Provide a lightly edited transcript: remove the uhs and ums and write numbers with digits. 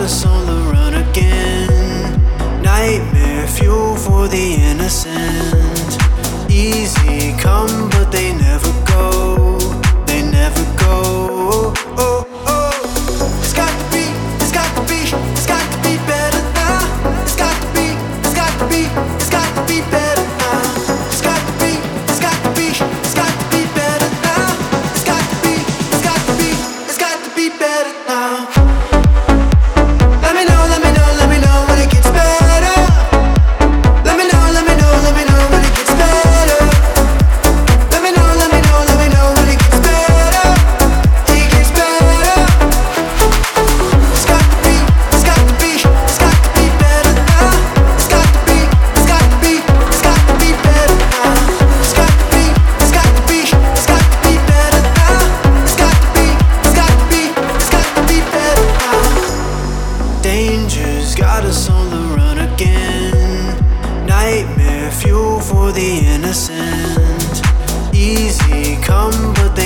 us on the run again. Nightmare fuel for the innocent. Easy come, but they never go. They never go. Oh, oh. It's got to be, it's got to be, it's got to be better now. It's got to be, it's got to be, it's got to be better now. It's got to be, it's got to be, it's got to be better now. It's got to be, it's got to be, it's got to be better now. Let me know, let me know, let me know when it gets better. Let me know, let me know, let me know when it gets better. Let me know, let me know, let me know when it gets better. It gets better. It's got to be, it's got to be, it's got to be better now. It's got to be, it's got to be, it's got to be better now. It's got to be, it's got to be, it's got to be better now. It's got to be, it's got to be, it's got to be better now. Danger's got us on the run again. Nightmare fuel for the innocent. Easy come, but